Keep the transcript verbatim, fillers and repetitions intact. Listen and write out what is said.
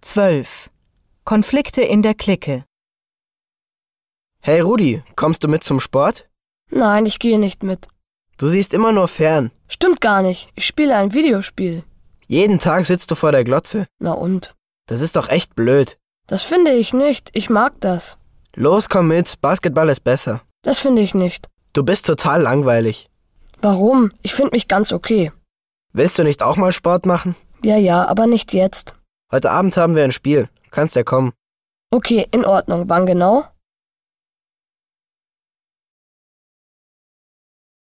zwölf. Konflikte in der Clique. Hey Rudi, kommst du mit zum Sport? Nein, ich gehe nicht mit. Du siehst immer nur fern. Stimmt gar nicht. Ich spiele ein Videospiel. Jeden Tag sitzt du vor der Glotze. Na und? Das ist doch echt blöd. Das finde ich nicht. Ich mag das. Los, komm mit. Basketball ist besser. Das finde ich nicht. Du bist total langweilig. Warum? Ich finde mich ganz okay. Willst du nicht auch mal Sport machen? Ja, ja, aber nicht jetzt. Heute Abend haben wir ein Spiel. Kannst ja kommen. Okay, in Ordnung. Wann genau?